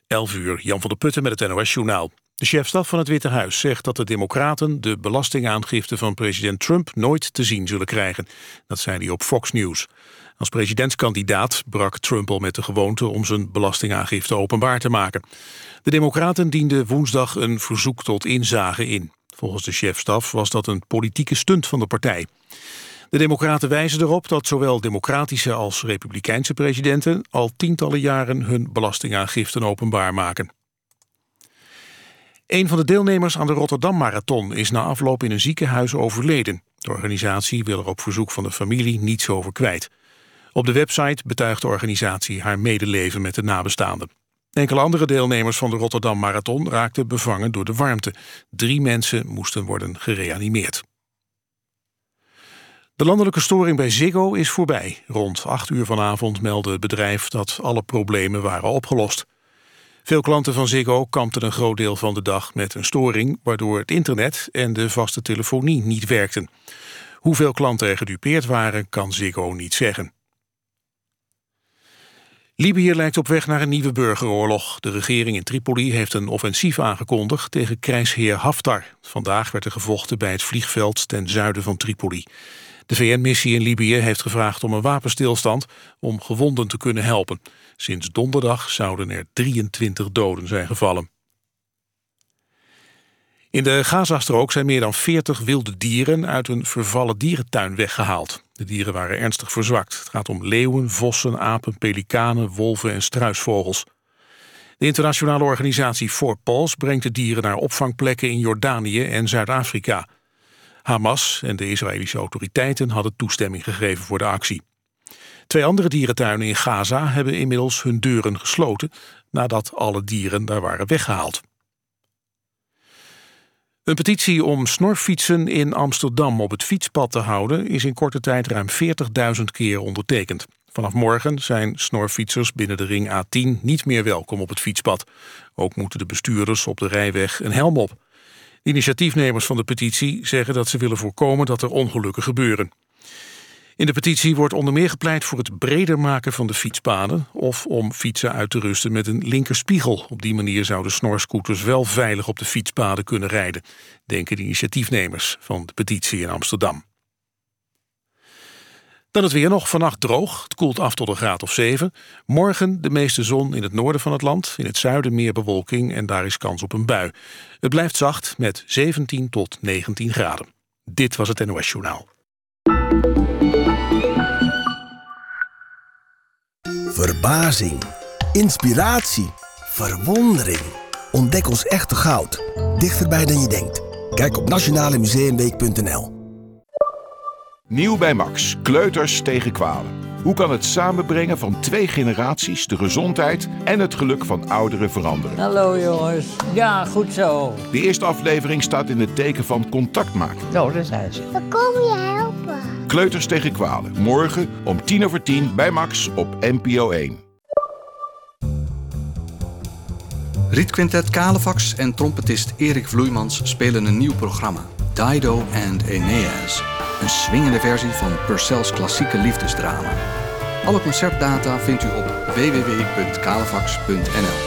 11 uur, Jan van der Putten met het NOS-journaal. De chef-staf van het Witte Huis zegt dat de Democraten de belastingaangifte van president Trump nooit te zien zullen krijgen. Dat zei hij op Fox News. Als presidentskandidaat brak Trump al met de gewoonte om zijn belastingaangifte openbaar te maken. De Democraten dienden woensdag een verzoek tot inzage in. Volgens de chef-staf was dat een politieke stunt van de partij. De Democraten wijzen erop dat zowel democratische als republikeinse presidenten al tientallen jaren hun belastingaangiften openbaar maken. Een van de deelnemers aan de Rotterdam Marathon is na afloop in een ziekenhuis overleden. De organisatie wil er op verzoek van de familie niets over kwijt. Op de website betuigt de organisatie haar medeleven met de nabestaanden. Enkele andere deelnemers van de Rotterdam Marathon raakten bevangen door de warmte. 3 mensen moesten worden gereanimeerd. De landelijke storing bij Ziggo is voorbij. Rond 8 uur vanavond meldde het bedrijf dat alle problemen waren opgelost. Veel klanten van Ziggo kampten een groot deel van de dag met een storing, waardoor het internet en de vaste telefonie niet werkten. Hoeveel klanten er gedupeerd waren, kan Ziggo niet zeggen. Libië lijkt op weg naar een nieuwe burgeroorlog. De regering in Tripoli heeft een offensief aangekondigd tegen krijgsheer Haftar. Vandaag werd er gevochten bij het vliegveld ten zuiden van Tripoli. De VN-missie in Libië heeft gevraagd om een wapenstilstand om gewonden te kunnen helpen. Sinds donderdag zouden er 23 doden zijn gevallen. In de Gazastrook zijn meer dan 40 wilde dieren uit een vervallen dierentuin weggehaald. De dieren waren ernstig verzwakt. Het gaat om leeuwen, vossen, apen, pelikanen, wolven en struisvogels. De internationale organisatie 4Paws brengt de dieren naar opvangplekken in Jordanië en Zuid-Afrika. Hamas en de Israëlische autoriteiten hadden toestemming gegeven voor de actie. 2 andere dierentuinen in Gaza hebben inmiddels hun deuren gesloten nadat alle dieren daar waren weggehaald. Een petitie om snorfietsen in Amsterdam op het fietspad te houden is in korte tijd ruim 40.000 keer ondertekend. Vanaf morgen zijn snorfietsers binnen de ring A10 niet meer welkom op het fietspad. Ook moeten de bestuurders op de rijweg een helm op. De initiatiefnemers van de petitie zeggen dat ze willen voorkomen dat er ongelukken gebeuren. In de petitie wordt onder meer gepleit voor het breder maken van de fietspaden of om fietsen uit te rusten met een linkerspiegel. Op die manier zouden snorscooters wel veilig op de fietspaden kunnen rijden, denken de initiatiefnemers van de petitie in Amsterdam. Dan het weer nog, vannacht droog. Het koelt af tot een graad of 7. Morgen de meeste zon in het noorden van het land. In het zuiden meer bewolking en daar is kans op een bui. Het blijft zacht met 17 tot 19 graden. Dit was het NOS Journaal. Verbazing, inspiratie, verwondering. Ontdek ons echte goud. Dichterbij dan je denkt. Kijk op nationalemuseumweek.nl. Nieuw bij Max, kleuters tegen kwalen. Hoe kan het samenbrengen van 2 generaties de gezondheid en het geluk van ouderen veranderen? Hallo jongens, ja goed zo. De eerste aflevering staat in het teken van contact maken. Zo, daar zijn ze. We komen je helpen. Kleuters tegen kwalen, morgen om 10:10 bij Max op NPO 1. Rietquintet Kalefax en trompetist Erik Vloeimans spelen een nieuw programma. Dido and Aeneas. Een swingende versie van Purcell's klassieke liefdesdrama. Alle concertdata vindt u op www.kalefax.nl.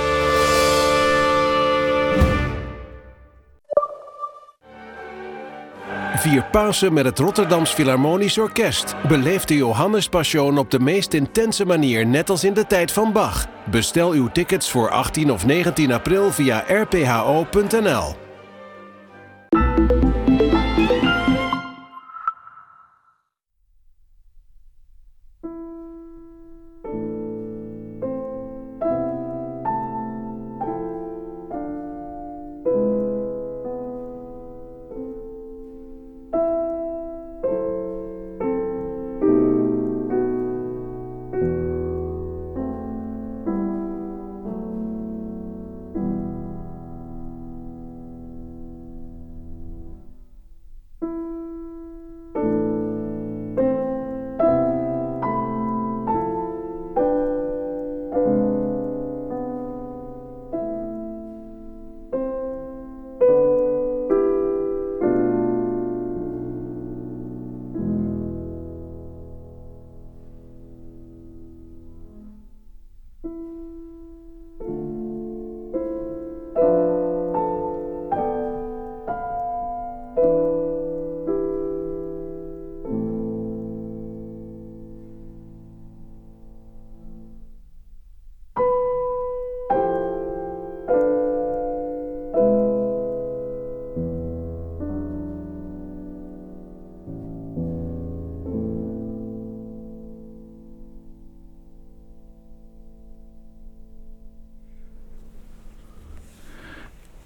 Vier Pasen met het Rotterdams Philharmonisch Orkest. Beleef de Johannespassion op de meest intense manier, net als in de tijd van Bach. Bestel uw tickets voor 18 of 19 april via rpho.nl.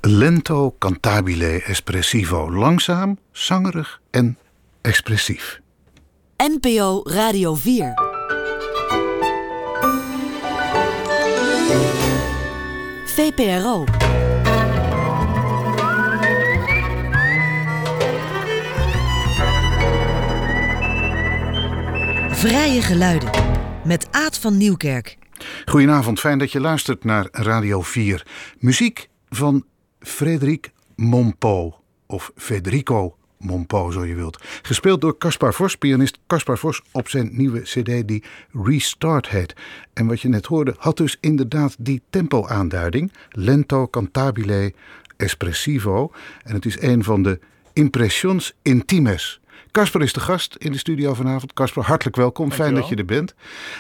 Lento cantabile espressivo. Langzaam, zangerig en expressief. NPO Radio 4. VPRO. Vrije geluiden. Met Aad van Nieuwkerk. Goedenavond, fijn dat je luistert naar Radio 4. Muziek van Frédéric Mompou. Of Federico Mompou, zo je wilt. Gespeeld door Caspar Vos, pianist Caspar Vos, op zijn nieuwe cd die Restart heet. En wat je net hoorde, had dus inderdaad die tempo-aanduiding. Lento cantabile espressivo. En het is een van de impressions intimes. Caspar is de gast in de studio vanavond. Caspar, hartelijk welkom. Dankjewel. Fijn dat je er bent.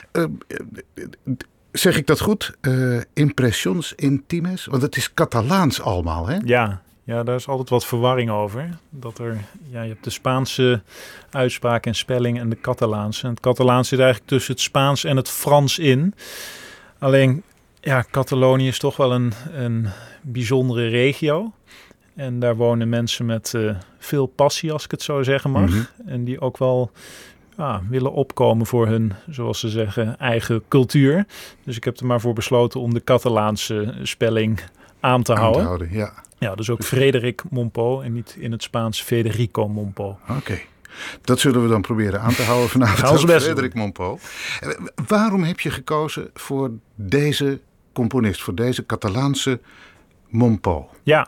Zeg ik dat goed? Impressions intimes? Want het is Catalaans allemaal, hè? Ja, daar is altijd wat verwarring over. Je hebt de Spaanse uitspraak en spelling en de Catalaanse. En het Catalaans zit eigenlijk tussen het Spaans en het Frans in. Alleen, Catalonië is toch wel een bijzondere regio. En daar wonen mensen met veel passie, als ik het zo zeggen mag. Mm-hmm. En die ook wel willen opkomen voor hun, zoals ze zeggen, eigen cultuur. Dus ik heb er maar voor besloten om de Catalaanse spelling aan te houden. Ja, dus ook Frédéric Mompou en niet in het Spaans Federico Mompou. Oké. Dat zullen we dan proberen aan te houden vanavond. Frédéric Mompou. Waarom heb je gekozen voor deze componist, voor deze Catalaanse Mompou? Ja,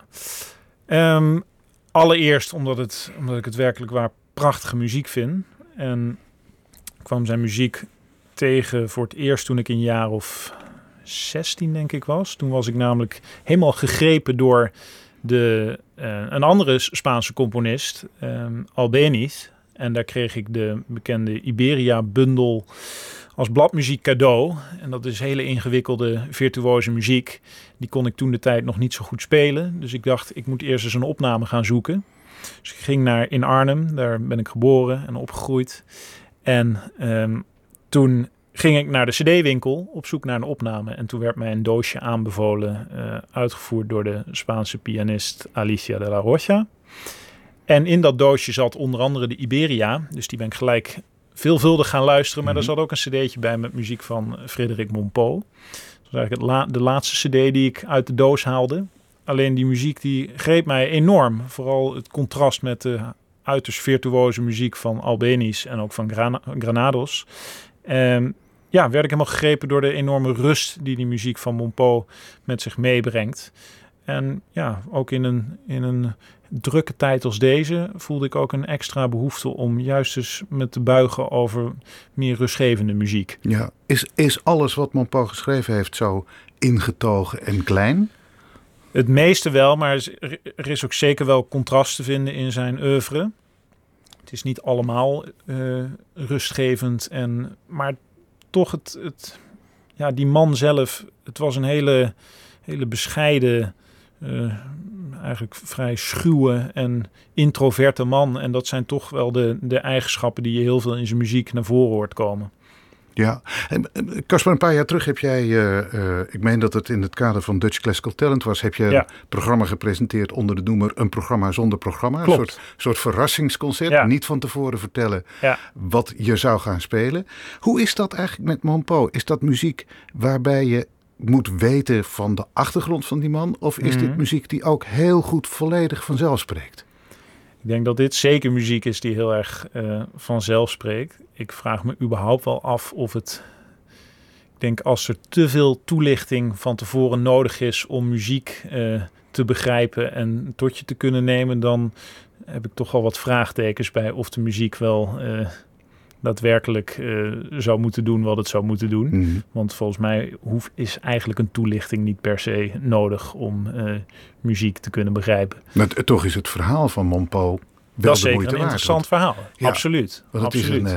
allereerst omdat ik het werkelijk waar prachtige muziek vind. En ik kwam zijn muziek tegen voor het eerst toen ik een jaar of 16 denk ik was. Toen was ik namelijk helemaal gegrepen door een andere Spaanse componist, Albéniz. En daar kreeg ik de bekende Iberia-bundel als bladmuziek cadeau. En dat is hele ingewikkelde virtuoze muziek. Die kon ik toen de tijd nog niet zo goed spelen. Dus ik dacht, ik moet eerst eens een opname gaan zoeken. Dus ik ging in Arnhem, daar ben ik geboren en opgegroeid. En toen ging ik naar de cd-winkel op zoek naar een opname. En toen werd mij een doosje aanbevolen, uitgevoerd door de Spaanse pianist Alicia de la Rocha. En in dat doosje zat onder andere de Iberia. Dus die ben ik gelijk veelvuldig gaan luisteren. Maar er zat ook een cd'tje bij met muziek van Frédéric Mompou. Dat was eigenlijk de laatste cd die ik uit de doos haalde. Alleen die muziek die greep mij enorm. Vooral het contrast met de uiterst virtuoze muziek van Albéniz en ook van Granados. Werd ik helemaal gegrepen door de enorme rust die muziek van Mompou met zich meebrengt. En ook in een drukke tijd als deze voelde ik ook een extra behoefte om juist eens me te buigen over meer rustgevende muziek. Ja, is alles wat Mompou geschreven heeft zo ingetogen en klein? Het meeste wel, maar er is ook zeker wel contrast te vinden in zijn oeuvre. Het is niet allemaal rustgevend, maar toch die man zelf, het was een hele bescheiden, eigenlijk vrij schuwe en introverte man. En dat zijn toch wel de eigenschappen die je heel veel in zijn muziek naar voren hoort komen. Ja, Caspar, een paar jaar terug heb jij, ik meen dat het in het kader van Dutch Classical Talent was, heb je een programma gepresenteerd onder de noemer Een programma zonder programma. Klopt. Een soort verrassingsconcert, niet van tevoren vertellen wat je zou gaan spelen. Hoe is dat eigenlijk met Mompou? Is dat muziek waarbij je moet weten van de achtergrond van die man? Of is dit muziek die ook heel goed volledig vanzelf spreekt? Ik denk dat dit zeker muziek is die heel erg vanzelf spreekt. Ik vraag me überhaupt wel af of het... Ik denk als er te veel toelichting van tevoren nodig is om muziek te begrijpen en tot je te kunnen nemen, dan heb ik toch al wat vraagtekens bij of de muziek wel daadwerkelijk zou moeten doen wat het zou moeten doen. Mm-hmm. Want volgens mij is eigenlijk een toelichting niet per se nodig om muziek te kunnen begrijpen. Maar toch is het verhaal van Mompou wel dat is de zeker moeite een waard. Interessant verhaal. Ja, absoluut. Absoluut.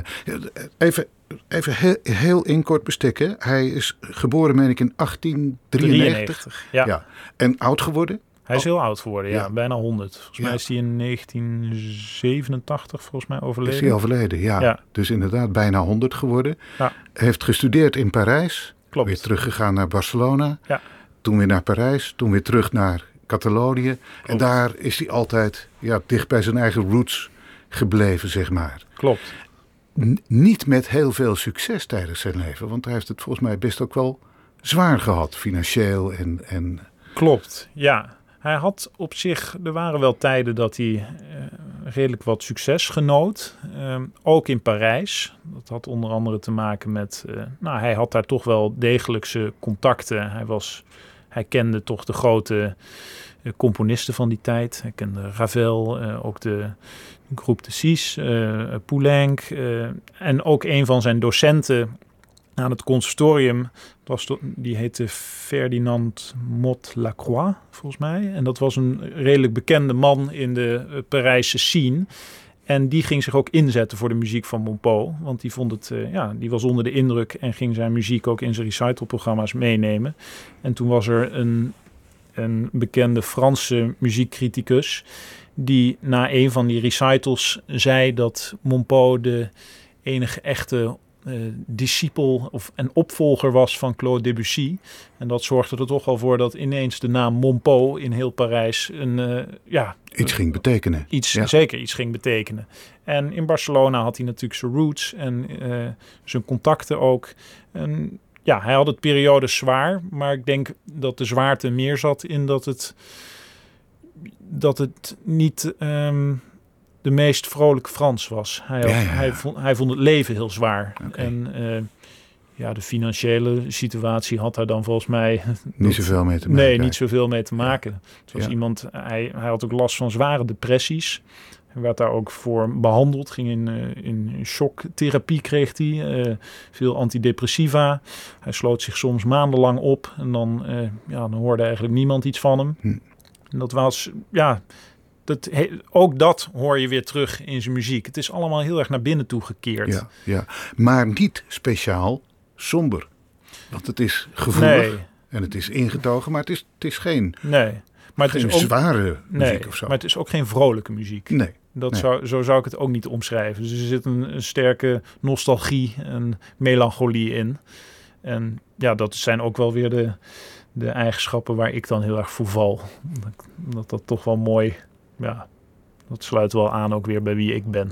Even heel in kort bestikken. Hij is geboren, meen ik, in 1893. Ja. En oud geworden? Hij is heel oud geworden, bijna 100. Volgens mij is hij in 1987 overleden. Is hij overleden, ja. Dus inderdaad bijna 100 geworden. Ja. Heeft gestudeerd in Parijs. Klopt. Weer teruggegaan naar Barcelona. Ja. Toen weer naar Parijs. Toen weer terug naar Catalonië. En daar is hij altijd dicht bij zijn eigen roots gebleven, zeg maar. Klopt. Niet met heel veel succes tijdens zijn leven. Want hij heeft het volgens mij best ook wel zwaar gehad, financieel en... Klopt, ja. Hij had op zich, er waren wel tijden dat hij redelijk wat succes genoot. Ook in Parijs. Dat had onder andere te maken met, hij had daar toch wel degelijkse contacten. Hij kende toch de grote componisten van die tijd. Hij kende Ravel, ook de groep de Six, Poulenc. En ook een van zijn docenten aan het conservatorium, die heette Ferdinand Motte-Lacroix, volgens mij. En dat was een redelijk bekende man in de Parijse scene. En die ging zich ook inzetten voor de muziek van Mompou. Want die vond het, die was onder de indruk en ging zijn muziek ook in zijn recitalprogramma's meenemen. En toen was er een bekende Franse muziekcriticus die na een van die recitals zei dat Mompou de enige echte discipel en opvolger was van Claude Debussy. En dat zorgde er toch al voor dat ineens de naam Mompou in heel Parijs iets ging betekenen. Zeker iets ging betekenen. En in Barcelona had hij natuurlijk zijn roots en zijn contacten ook. En hij had het periode zwaar, maar ik denk dat de zwaarte meer zat in dat het niet de meest vrolijke Frans was. Hij vond het leven heel zwaar. Okay. En de financiële situatie had daar dan volgens mij niet zoveel mee te maken. Nee, niet zoveel mee te maken. Het was iemand, hij had ook last van zware depressies. Hij werd daar ook voor behandeld. Ging in shocktherapie kreeg hij. Veel antidepressiva. Hij sloot zich soms maandenlang op. En dan hoorde eigenlijk niemand iets van hem. En dat was, ook dat hoor je weer terug in zijn muziek. Het is allemaal heel erg naar binnen toe gekeerd. Ja. Maar niet speciaal somber. Want het is gevoelig en het is ingetogen, maar het is geen, maar het is ook zware muziek of zo. Maar het is ook geen vrolijke muziek. Nee. Zo zou ik het ook niet omschrijven. Dus er zit een sterke nostalgie en melancholie in. En dat zijn ook wel weer de eigenschappen waar ik dan heel erg voor val. Dat toch wel mooi... Ja, dat sluit wel aan ook weer bij wie ik ben.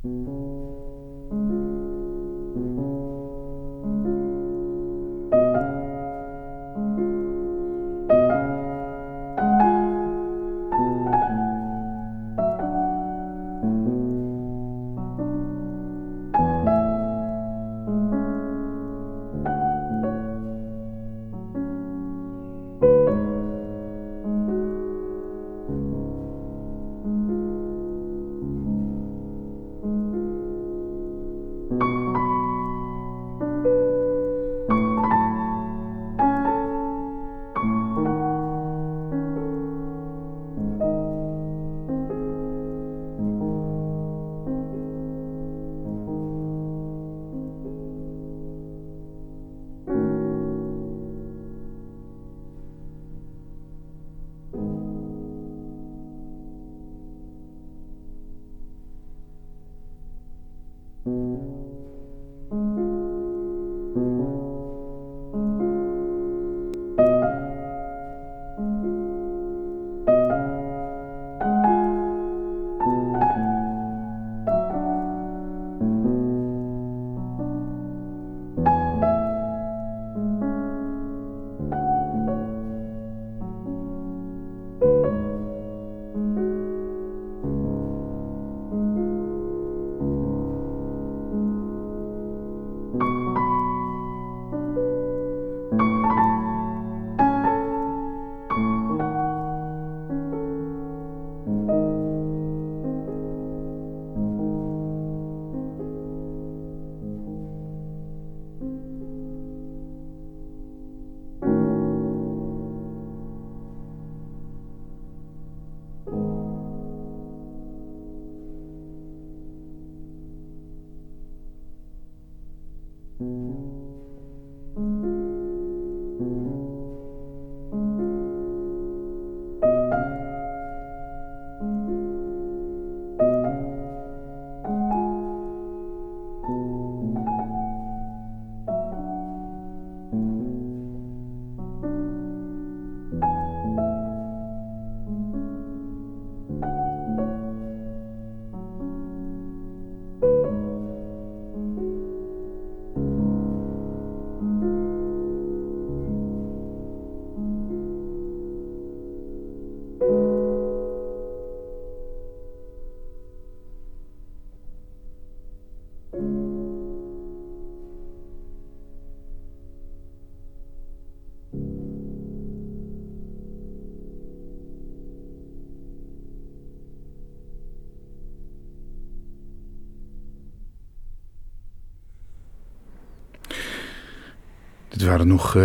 Dit waren nog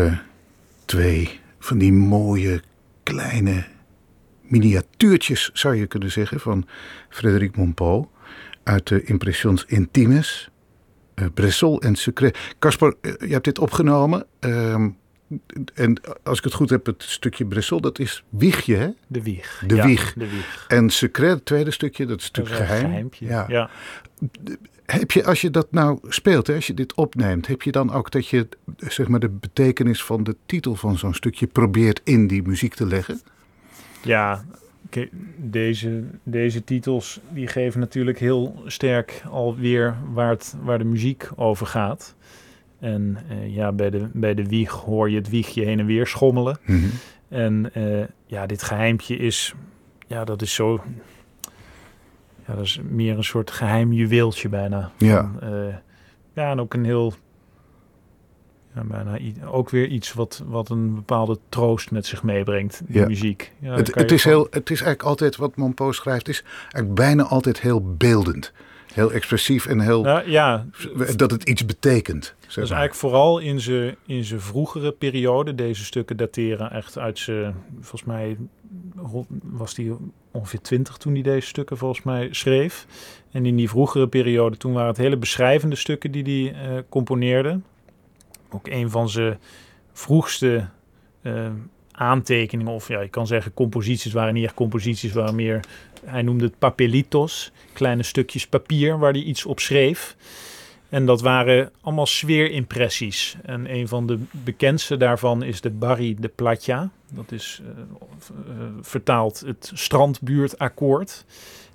2 van die mooie kleine miniatuurtjes, zou je kunnen zeggen, van Frédéric Mompou uit de Impressions Intimes, Bressol en Secret. Caspar, je hebt dit opgenomen en als ik het goed heb, het stukje Bressol, dat is Wiegje, hè? De Wieg. De ja, Wieg. De Wieg. En Secret, het tweede stukje, dat is natuurlijk Dat is een geheim. geheimpje. Ja. Heb je, als je dat nou speelt, hè, als je dit opneemt, heb je dan ook dat je, zeg maar, de betekenis van de titel van zo'n stukje probeert in die muziek te leggen? Ja, deze titels die geven natuurlijk heel sterk alweer waar de muziek over gaat. En bij de wieg hoor je het wiegje heen en weer schommelen. Mm-hmm. En dit geheimpje is, dat is zo... Ja, dat is meer een soort geheim juweeltje bijna. Ja. En ook een heel... Ja, bijna ook weer iets wat een bepaalde troost met zich meebrengt, die muziek. Ja, het is eigenlijk altijd wat Mompou schrijft, is eigenlijk bijna altijd heel beeldend. Heel expressief en heel... dat het iets betekent. Zeg dat is eigenlijk vooral in zijn vroegere periode. Deze stukken dateren echt uit zijn... Volgens mij was hij ongeveer 20 toen hij deze stukken volgens mij schreef. En in die vroegere periode, toen waren het hele beschrijvende stukken die hij componeerde. Ook een van zijn vroegste aantekeningen, of je kan zeggen composities, waren niet echt composities, waren meer, hij noemde het papelitos, kleine stukjes papier waar hij iets op schreef. En dat waren allemaal sfeerimpressies. En een van de bekendste daarvan is de Barri de Platja. Dat is vertaald het strandbuurtakkoord.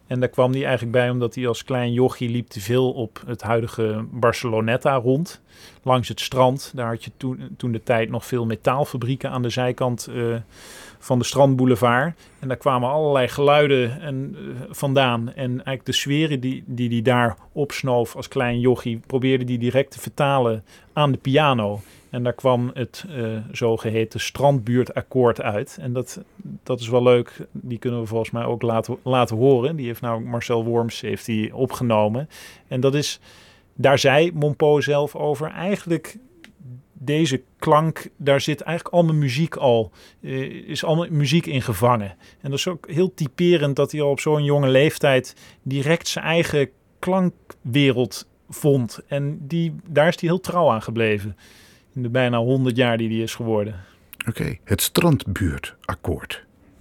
En daar kwam hij eigenlijk bij omdat hij als klein jochie liep te veel op het huidige Barceloneta rond. Langs het strand. Daar had je toen de tijd nog veel metaalfabrieken aan de zijkant van de strandboulevard. En daar kwamen allerlei geluiden vandaan. En eigenlijk de sferen die hij daar opsnoof als klein jochie, probeerde hij direct te vertalen aan de piano. En daar kwam het zogeheten strandbuurtakkoord uit. En dat is wel leuk. Die kunnen we volgens mij ook laten horen. Die heeft nou Marcel Worms heeft die opgenomen. En daar zei Mompou zelf over. Eigenlijk deze klank, daar zit eigenlijk al mijn muziek is al mijn muziek in gevangen. En dat is ook heel typerend dat hij al op zo'n jonge leeftijd direct zijn eigen klankwereld vond. En daar is hij heel trouw aan gebleven. In de bijna 100 jaar die hij is geworden. Oké, het strandbuurtakkoord.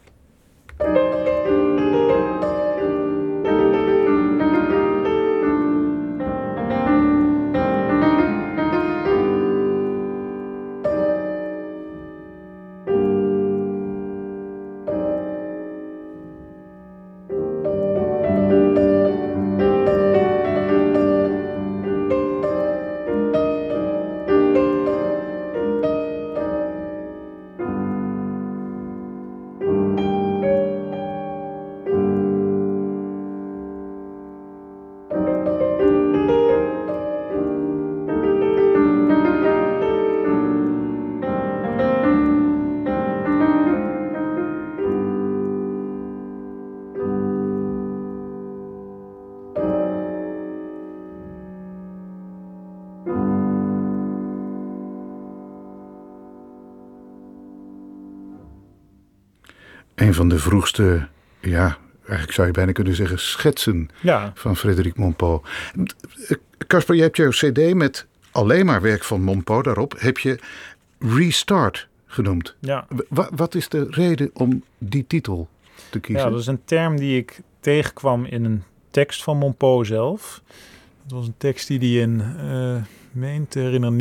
Een van de vroegste, eigenlijk zou je bijna kunnen zeggen, schetsen van Frédéric Mompou. Caspar, je hebt jouw cd met alleen maar werk van Mompou daarop, heb je Restart genoemd. Ja. Wat is de reden om die titel te kiezen? Ja, dat is een term die ik tegenkwam in een tekst van Mompou zelf. Dat was een tekst die hij in, meen te herinneren,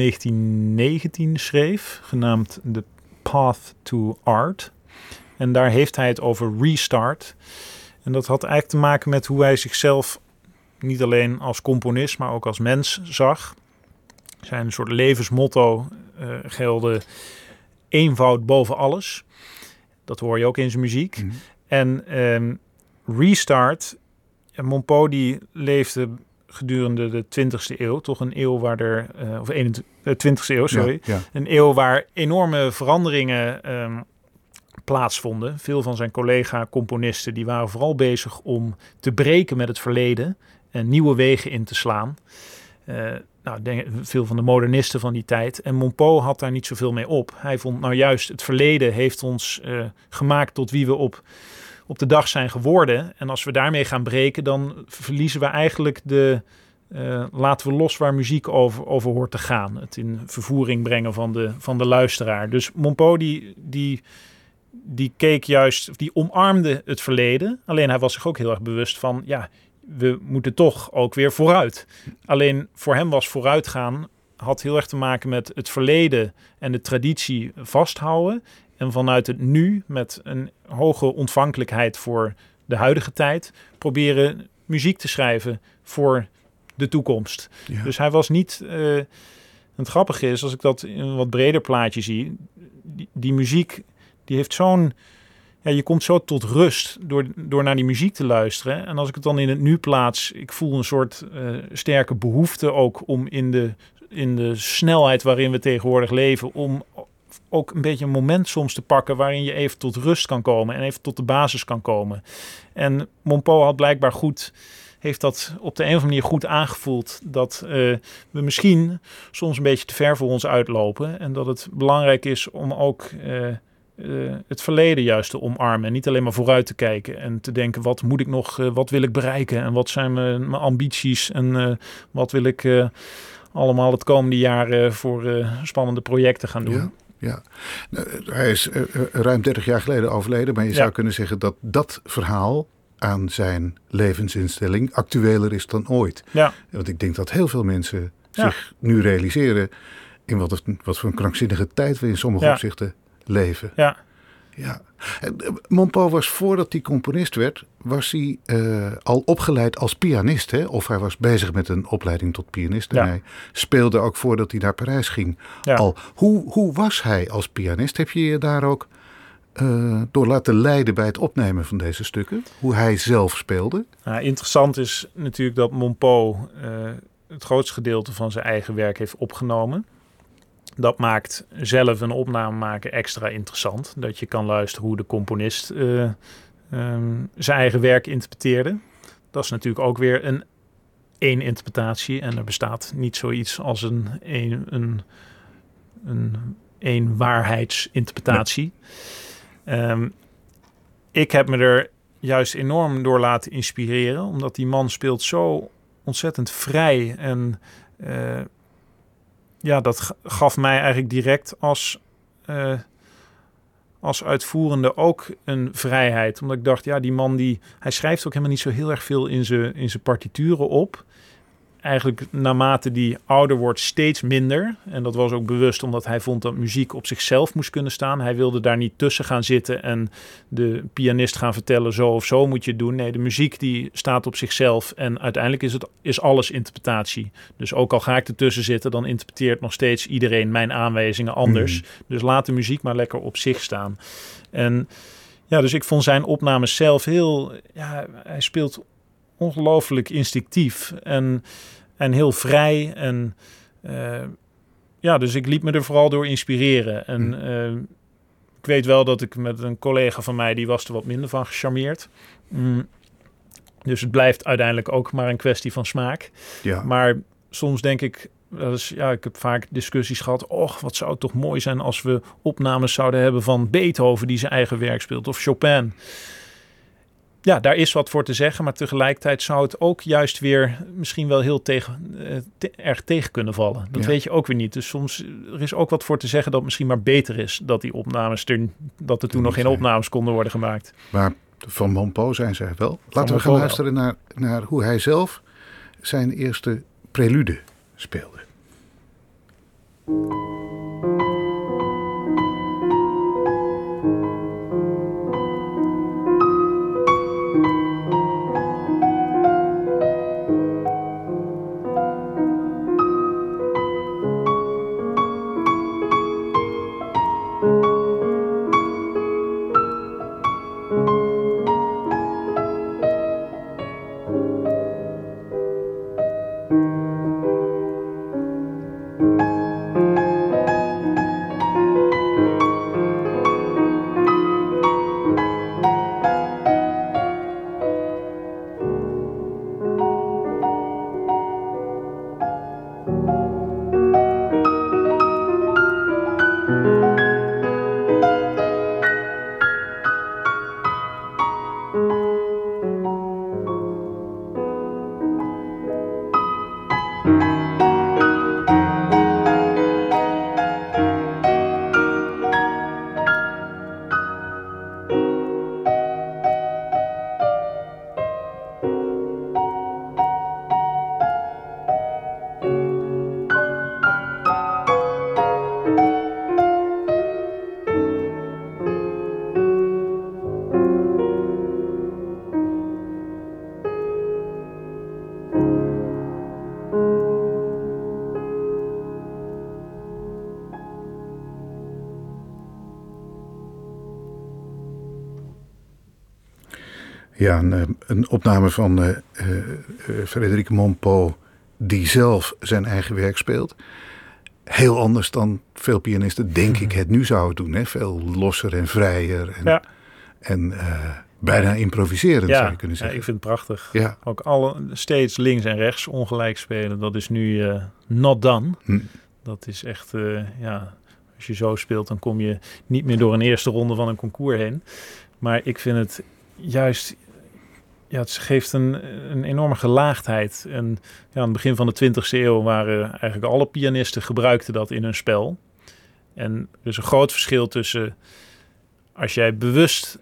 1919 schreef, genaamd The Path to Art. En daar heeft hij het over restart. En dat had eigenlijk te maken met hoe hij zichzelf niet alleen als componist, maar ook als mens zag. Zijn soort levensmotto gelde eenvoud boven alles. Dat hoor je ook in zijn muziek. Mm-hmm. En restart, Mompou die leefde gedurende de 20e eeuw, toch een eeuw waar de 20e eeuw, sorry. Ja. Een eeuw waar enorme veranderingen plaatsvonden. Veel van zijn collega-componisten die waren vooral bezig om te breken met het verleden en nieuwe wegen in te slaan. Veel van de modernisten van die tijd. En Mompou had daar niet zoveel mee op. Hij vond nou juist het verleden heeft ons gemaakt tot wie we op de dag zijn geworden. En als we daarmee gaan breken, dan verliezen we eigenlijk laten we los waar muziek over hoort te gaan. Het in vervoering brengen van de luisteraar. Dus Mompou die keek juist, die omarmde het verleden. Alleen hij was zich ook heel erg bewust van, we moeten toch ook weer vooruit. Alleen voor hem was vooruitgaan, had heel erg te maken met het verleden en de traditie vasthouden. En vanuit het nu, met een hoge ontvankelijkheid voor de huidige tijd, proberen muziek te schrijven voor de toekomst. Ja. Dus hij was niet... het grappige is, als ik dat in een wat breder plaatje zie, die muziek, die heeft zo'n... Ja, je komt zo tot rust door naar die muziek te luisteren. En als ik het dan in het nu plaats, ik voel een soort sterke behoefte ook om in de snelheid waarin we tegenwoordig leven, om ook een beetje een moment soms te pakken waarin je even tot rust kan komen en even tot de basis kan komen. En Mompou had blijkbaar heeft dat op de een of andere manier goed aangevoeld dat we misschien soms een beetje te ver voor ons uitlopen en dat het belangrijk is om ook het verleden juist te omarmen en niet alleen maar vooruit te kijken en te denken wat moet ik nog, wat wil ik bereiken en wat zijn mijn ambities en wat wil ik allemaal het komende jaar voor spannende projecten gaan doen. Ja. Hij is ruim 30 jaar geleden overleden, maar je zou kunnen zeggen dat dat verhaal aan zijn levensinstelling actueler is dan ooit. Ja. Want ik denk dat heel veel mensen zich nu realiseren in wat voor een krankzinnige tijd we in sommige opzichten leven. Ja. Ja. Mompou was, voordat hij componist werd, was hij al opgeleid als pianist. Hè? Of hij was bezig met een opleiding tot pianist. En hij speelde ook voordat hij naar Parijs ging. Ja. Al. Hoe was hij als pianist? Heb je je daar ook door laten leiden bij het opnemen van deze stukken? Hoe hij zelf speelde? Nou, interessant is natuurlijk dat Mompou het grootste gedeelte van zijn eigen werk heeft opgenomen. Dat maakt zelf een opname maken extra interessant. Dat je kan luisteren hoe de componist zijn eigen werk interpreteerde. Dat is natuurlijk ook weer één interpretatie. En er bestaat niet zoiets als een waarheidsinterpretatie. Ja. Ik heb me er juist enorm door laten inspireren. Omdat die man speelt zo ontzettend vrij en... dat gaf mij eigenlijk direct als uitvoerende ook een vrijheid. Omdat ik dacht, die man hij schrijft ook helemaal niet zo heel erg veel in zijn partituren op. Eigenlijk naarmate die ouder wordt steeds minder. En dat was ook bewust omdat hij vond dat muziek op zichzelf moest kunnen staan. Hij wilde daar niet tussen gaan zitten en de pianist gaan vertellen zo of zo moet je het doen. Nee, de muziek die staat op zichzelf en uiteindelijk is alles interpretatie. Dus ook al ga ik ertussen zitten, dan interpreteert nog steeds iedereen mijn aanwijzingen anders. Dus laat de muziek maar lekker op zich staan. En dus ik vond zijn opnames zelf hij speelt ongelooflijk instinctief en heel vrij. En dus ik liet me er vooral door inspireren. En ik weet wel dat ik met een collega van mij, die was er wat minder van gecharmeerd. Dus het blijft uiteindelijk ook maar een kwestie van smaak. Ja. Maar soms denk ik, ik heb vaak discussies gehad. Wat zou het toch mooi zijn als we opnames zouden hebben van Beethoven die zijn eigen werk speelt, of Chopin. Ja, daar is wat voor te zeggen, maar tegelijkertijd zou het ook juist weer misschien wel heel erg tegen kunnen vallen. Dat weet je ook weer niet. Dus soms er is ook wat voor te zeggen dat het misschien maar beter is dat die opnames dat er toen nog geen opnames konden worden gemaakt. Maar van Mompou zijn ze wel. Laten we gaan luisteren naar hoe hij zelf zijn eerste prelude speelde. Ja, een opname van Frédéric Mompou, die zelf zijn eigen werk speelt. Heel anders dan veel pianisten, denk ik, het nu zouden doen. Hè? Veel losser en vrijer en bijna improviserend, zou je kunnen zeggen. Ja, ik vind het prachtig. Ja. Ook steeds links en rechts ongelijk spelen, dat is nu not done. Dat is echt, als je zo speelt, dan kom je niet meer door een eerste ronde van een concours heen. Maar ik vind het juist... Ja, het geeft een enorme gelaagdheid. En aan het begin van de 20e eeuw waren eigenlijk alle pianisten gebruikten dat in hun spel. En er is een groot verschil tussen als jij bewust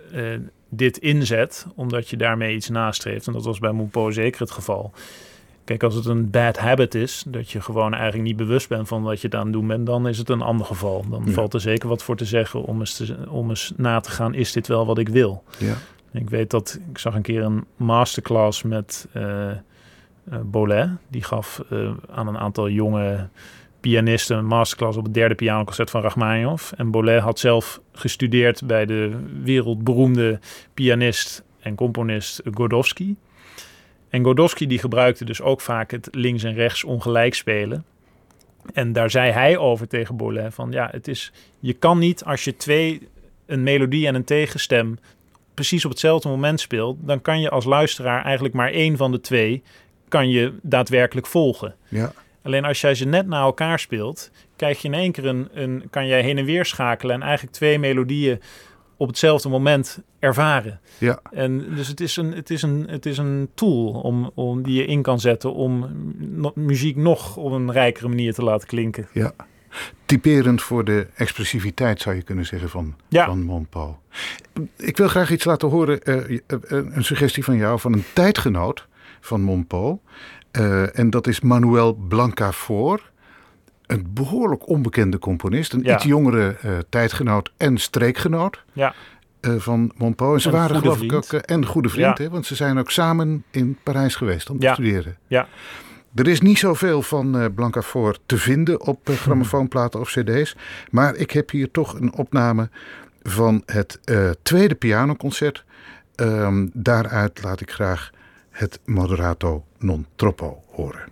dit inzet, omdat je daarmee iets nastreeft. En dat was bij Mompou zeker het geval. Kijk, Kijk, als het een bad habit is, dat je gewoon eigenlijk niet bewust bent van wat je het aan het doen bent, dan is het een ander geval. Dan valt er zeker wat voor te zeggen om eens na te gaan, is dit wel wat ik wil? Ja. Ik zag een keer een masterclass met Bolet. Die gaf aan een aantal jonge pianisten een masterclass op het 3e pianoconcert van Rachmaninoff. En Bolet had zelf gestudeerd bij de wereldberoemde pianist en componist Godowsky. En Godowsky die gebruikte dus ook vaak het links en rechts ongelijk spelen. En daar zei hij over tegen Bolet van je kan niet als je een melodie en een tegenstem precies op hetzelfde moment speelt, dan kan je als luisteraar eigenlijk maar één van de twee kan je daadwerkelijk volgen. Ja. Alleen als jij ze net na elkaar speelt, krijg je in één keer kan jij heen en weer schakelen en eigenlijk 2 melodieën op hetzelfde moment ervaren. Ja. En dus het is een tool die je in kan zetten om muziek nog op een rijkere manier te laten klinken. Ja. Typerend voor de expressiviteit, zou je kunnen zeggen, van Montpau. Ik wil graag iets laten horen, een suggestie van jou, van een tijdgenoot van Montpau. En dat is Manuel Blancafort. Een behoorlijk onbekende componist. Een iets jongere tijdgenoot en streekgenoot van Montpau. En ze waren geloof ik ook een goede vriend. Hè, want ze zijn ook samen in Parijs geweest om te studeren. Ja. Er is niet zoveel van Blancafort te vinden op grammofoonplaten of cd's. Maar ik heb hier toch een opname van het 2e pianoconcert. Daaruit laat ik graag het Moderato non troppo horen.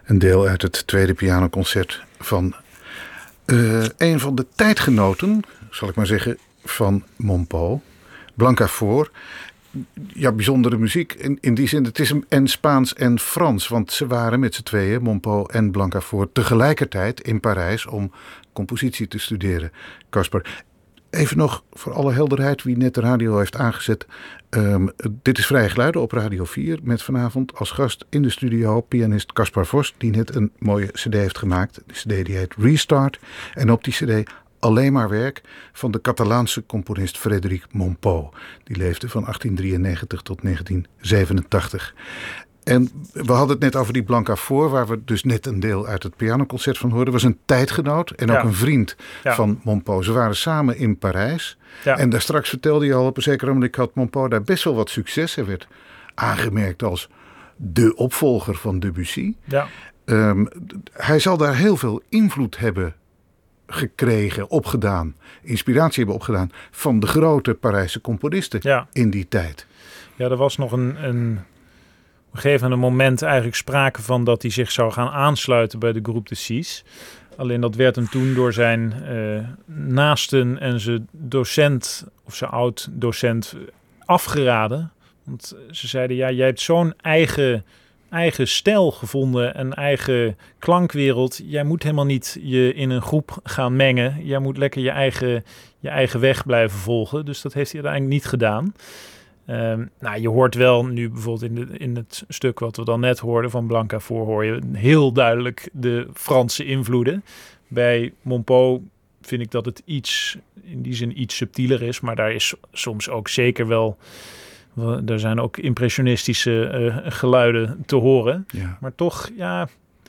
Een deel uit het tweede pianoconcert van een van de tijdgenoten, zal ik maar zeggen, van Mompou, Blancafort. Ja, bijzondere muziek. In die zin, het is en Spaans en Frans. Want ze waren met z'n tweeën, Mompou en Blancafort, tegelijkertijd in Parijs om compositie te studeren. Caspar, even nog voor alle helderheid wie net de radio heeft aangezet. Dit is Vrije Geluiden op Radio 4 met vanavond als gast in de studio pianist Caspar Vos, die net een mooie cd heeft gemaakt. De cd die heet Restart. En op die cd alleen maar werk van de Catalaanse componist Frédéric Mompou. Die leefde van 1893 tot 1987. En we hadden het net over die Blancafort, waar we dus net een deel uit het pianoconcert van hoorden. Was een tijdgenoot en ook een vriend van Mompou. Ze waren samen in Parijs. Ja. En daar straks vertelde je al, op een zeker moment had Mompou daar best wel wat succes. Hij werd aangemerkt als de opvolger van Debussy. Ja. Hij zal daar heel veel invloed hebben gekregen, opgedaan, inspiratie hebben opgedaan van de grote Parijse componisten in die tijd. Ja, er was nog een gegeven moment eigenlijk sprake van dat hij zich zou gaan aansluiten bij de Groupe de Six. Alleen dat werd hem toen door zijn naasten en zijn docent of zijn oud-docent afgeraden. Want ze zeiden, ja, jij hebt zo'n eigen stijl gevonden, een eigen klankwereld. Jij moet helemaal niet je in een groep gaan mengen. Jij moet lekker je eigen weg blijven volgen. Dus dat heeft hij uiteindelijk niet gedaan. Je hoort wel nu bijvoorbeeld in het stuk wat we dan net hoorden van Blancafort, hoor je heel duidelijk de Franse invloeden. Bij Mompou vind ik dat het in die zin iets subtieler is, maar daar is soms ook zeker wel. Er zijn ook impressionistische geluiden te horen. Ja. Maar toch, ja,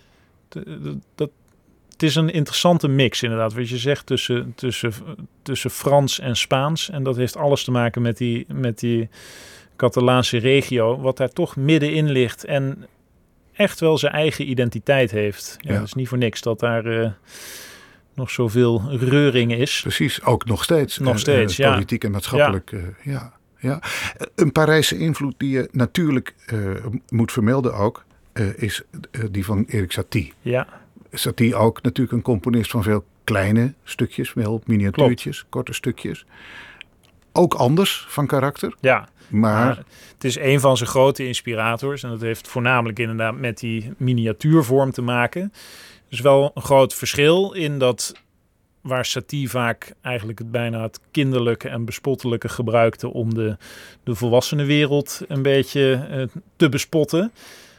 het is een interessante mix inderdaad. Wat je zegt tussen Frans en Spaans. En dat heeft alles te maken met die Catalaanse regio. Wat daar toch middenin ligt. En echt wel zijn eigen identiteit heeft. Ja, dat is niet voor niks dat daar nog zoveel reuring is. Precies, ook nog steeds. Politiek en maatschappelijk, Ja, een Parijse invloed die je natuurlijk moet vermelden ook, is die van Erik Satie. Ja. Satie ook natuurlijk een componist van veel kleine stukjes, wel miniatuurtjes, korte stukjes. Ook anders van karakter. Ja, maar het is een van zijn grote inspirators en dat heeft voornamelijk inderdaad met die miniatuurvorm te maken. Er is wel een groot verschil in dat waar Satie vaak eigenlijk bijna het kinderlijke en bespottelijke gebruikte om de volwassenenwereld een beetje te bespotten,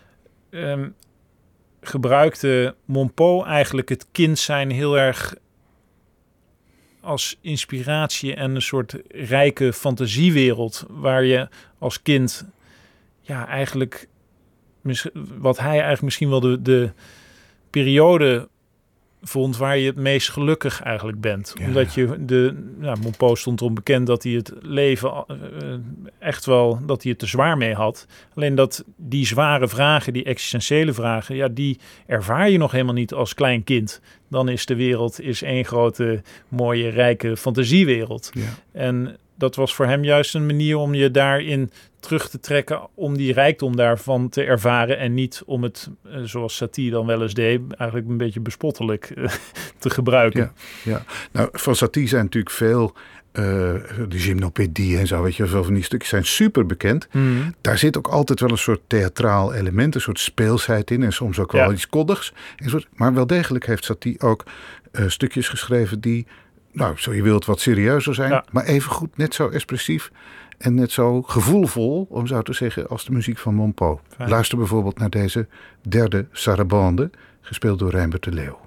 gebruikte Mompou eigenlijk het kind zijn heel erg als inspiratie en een soort rijke fantasiewereld waar je als kind eigenlijk wat hij eigenlijk misschien wel de periode vond waar je het meest gelukkig eigenlijk bent. Ja. Omdat Mompou stond erom bekend dat hij het leven echt wel, dat hij het te zwaar mee had. Alleen dat die zware vragen, die existentiële vragen, die ervaar je nog helemaal niet als klein kind. Dan is de wereld één grote, mooie, rijke fantasiewereld. Ja. En dat was voor hem juist een manier om je daarin terug te trekken, om die rijkdom daarvan te ervaren en niet om het, zoals Satie dan wel eens deed, eigenlijk een beetje bespottelijk te gebruiken. Ja. Nou, van Satie zijn natuurlijk veel, de gymnopédie en zo, weet je, veel van die stukjes zijn super bekend. Mm. Daar zit ook altijd wel een soort theatraal element, een soort speelsheid in en soms ook wel iets koddigs. Maar wel degelijk heeft Satie ook stukjes geschreven die, zo je wilt, wat serieuzer zijn, maar evengoed net zo expressief en net zo gevoelvol, om zo te zeggen, als de muziek van Mompou. Fijn. Luister bijvoorbeeld naar deze derde sarabande, gespeeld door Reimbert de Leeuw.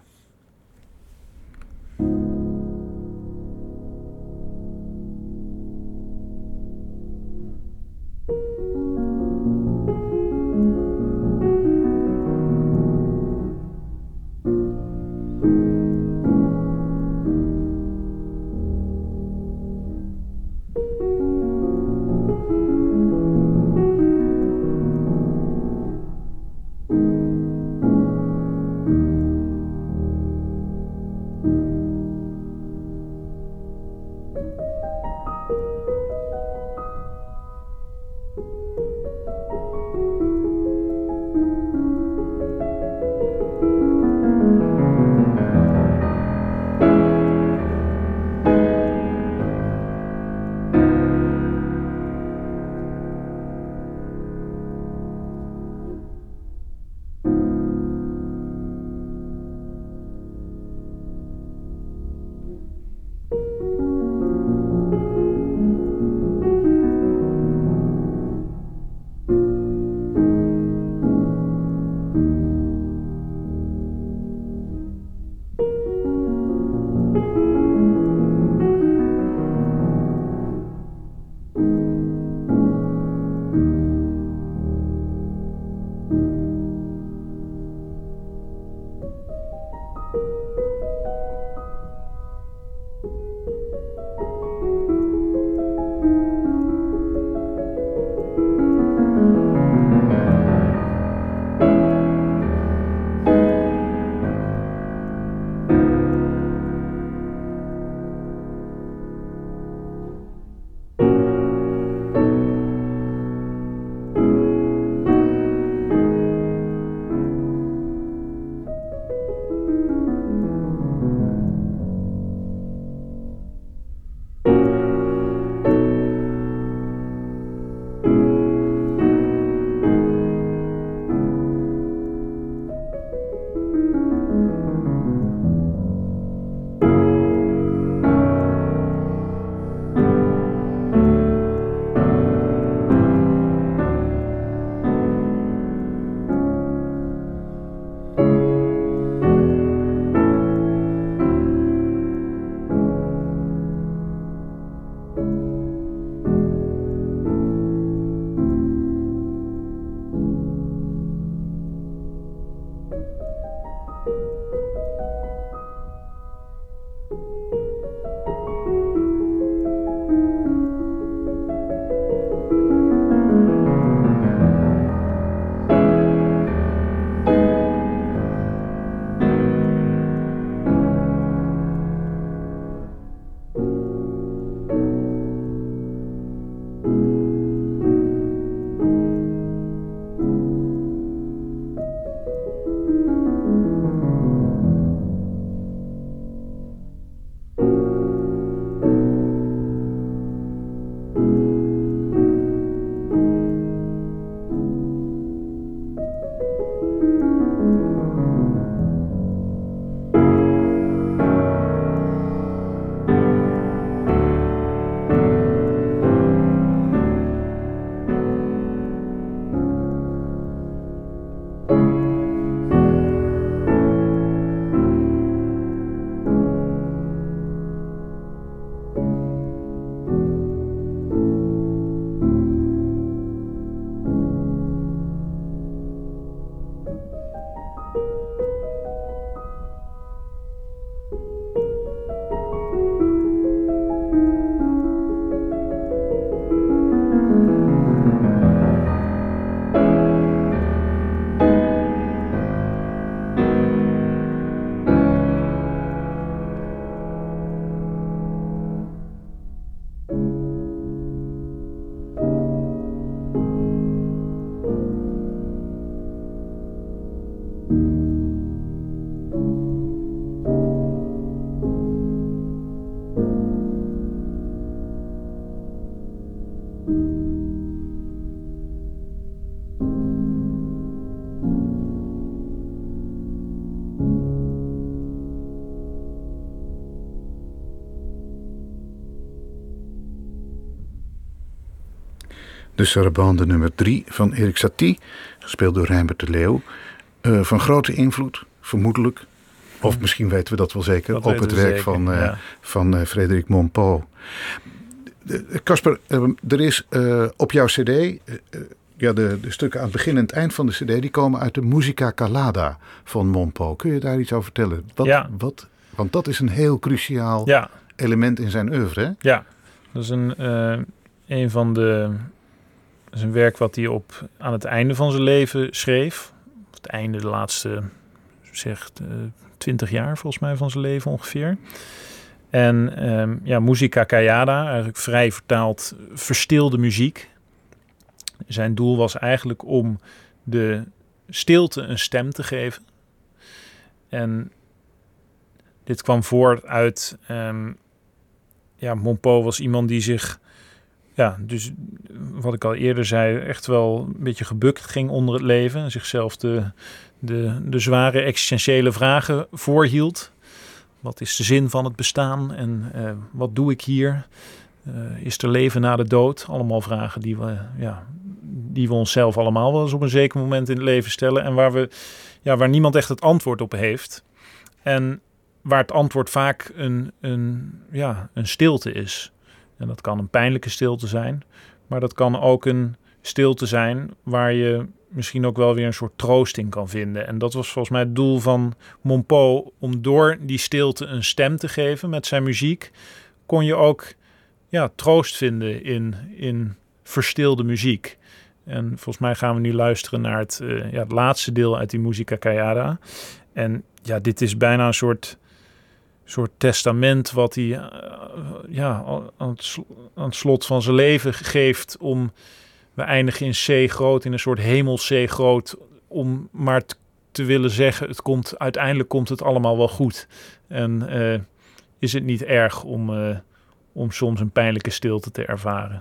De sarabande nummer 3 van Erik Satie, gespeeld door Reimbert de Leeuw. Van grote invloed, vermoedelijk. Of misschien weten we dat wel zeker, Dat op het werk van Frédéric Mompou. Caspar, er is op jouw cd... de stukken aan het begin en het eind van de cd... die komen uit de Musica Calada van Mompou. Kun je daar iets over vertellen? Want dat is een heel cruciaal element in zijn oeuvre, hè? Ja, dat is een van de... Dat is een werk wat hij aan het einde van zijn leven schreef. Het einde, de laatste, 20 jaar volgens mij van zijn leven ongeveer. En Musica Callada, eigenlijk vrij vertaald verstilde muziek. Zijn doel was eigenlijk om de stilte een stem te geven. En dit kwam voort uit... Mompou was iemand die zich... Ja, dus wat ik al eerder zei, echt wel een beetje gebukt ging onder het leven. En zichzelf de zware existentiële vragen voorhield. Wat is de zin van het bestaan en wat doe ik hier? Is er leven na de dood? Allemaal vragen die we onszelf allemaal wel eens op een zeker moment in het leven stellen. En waar niemand echt het antwoord op heeft. En waar het antwoord vaak een stilte is. En dat kan een pijnlijke stilte zijn. Maar dat kan ook een stilte zijn waar je misschien ook wel weer een soort troost in kan vinden. En dat was volgens mij het doel van Mompou. Om door die stilte een stem te geven met zijn muziek, kon je ook troost vinden in verstilde muziek. En volgens mij gaan we nu luisteren naar het laatste deel uit die Musica Callada. En dit is bijna een soort testament wat hij aan het slot van zijn leven geeft om... We eindigen in C groot, in een soort hemels C groot, om maar te willen zeggen, uiteindelijk komt het allemaal wel goed. En is het niet erg om soms een pijnlijke stilte te ervaren.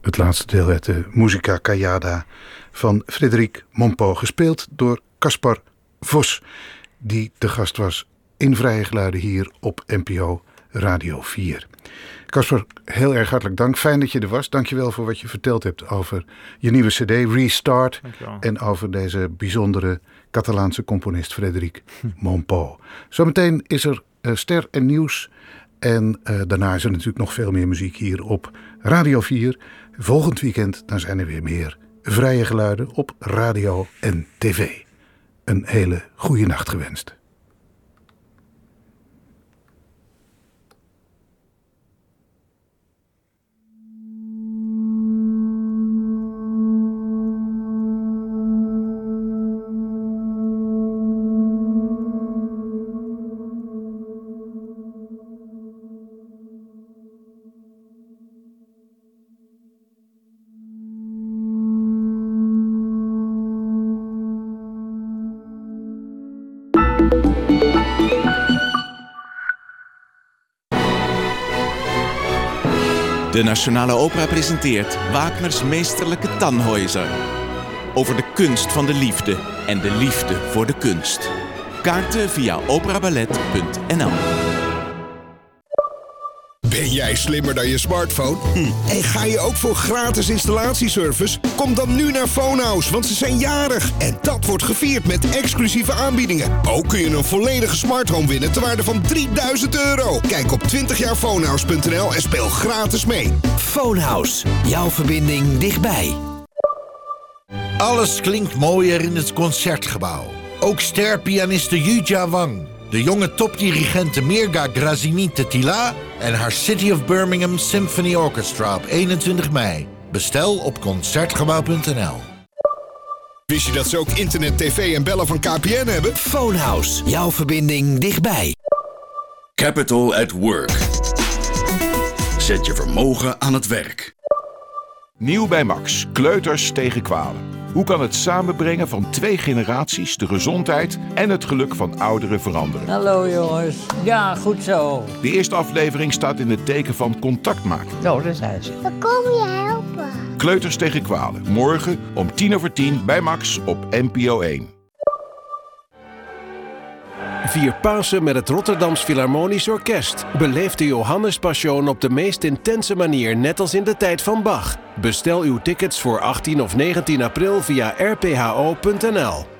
Het laatste deel uit de Musica Callada van Frédéric Mompaux, gespeeld door Caspar Vos, die de gast was in Vrije Geluiden hier op NPO Radio 4. Caspar, heel erg hartelijk dank. Fijn dat je er was. Dank je wel voor wat je verteld hebt over je nieuwe cd, Restart. En over deze bijzondere Catalaanse componist Frédéric Mompaux. Zometeen is er Ster en Nieuws. En daarna is er natuurlijk nog veel meer muziek hier op Radio 4. Volgend weekend dan zijn er weer meer Vrije Geluiden op radio en tv. Een hele goede nacht gewenst. De Nationale Opera presenteert Wagners meesterlijke Tannhäuser. Over de kunst van de liefde en de liefde voor de kunst. Kaarten via operaballet.nl. Ben jij slimmer dan je smartphone? En ga je ook voor gratis installatieservice? Kom dan nu naar Phonehouse, want ze zijn jarig. En dat wordt gevierd met exclusieve aanbiedingen. Ook kun je een volledige smart home winnen ter waarde van €3000. Kijk op 20jaarphonehouse.nl en speel gratis mee. Phonehouse, jouw verbinding dichtbij. Alles klinkt mooier in het Concertgebouw. Ook sterpianiste Yujia Wang, de jonge topdirigente Mirga Grazinite-Tila en haar City of Birmingham Symphony Orchestra op 21 mei. Bestel op Concertgebouw.nl. Wist je dat ze ook internet, tv en bellen van KPN hebben? Phonehouse, jouw verbinding dichtbij. Capital at Work. Zet je vermogen aan het werk. Nieuw bij Max, kleuters tegen kwalen. Hoe kan het samenbrengen van 2 generaties de gezondheid en het geluk van ouderen veranderen? Hallo jongens. Ja, goed zo. De eerste aflevering staat in het teken van contact maken. Nou, daar zijn ze. We komen je helpen. Kleuters tegen kwalen. Morgen om 10:10 bij Max op NPO 1. Vier Pasen met het Rotterdams Philharmonisch Orkest. Beleef de Johannespassion op de meest intense manier, net als in de tijd van Bach. Bestel uw tickets voor 18 of 19 april via rpho.nl.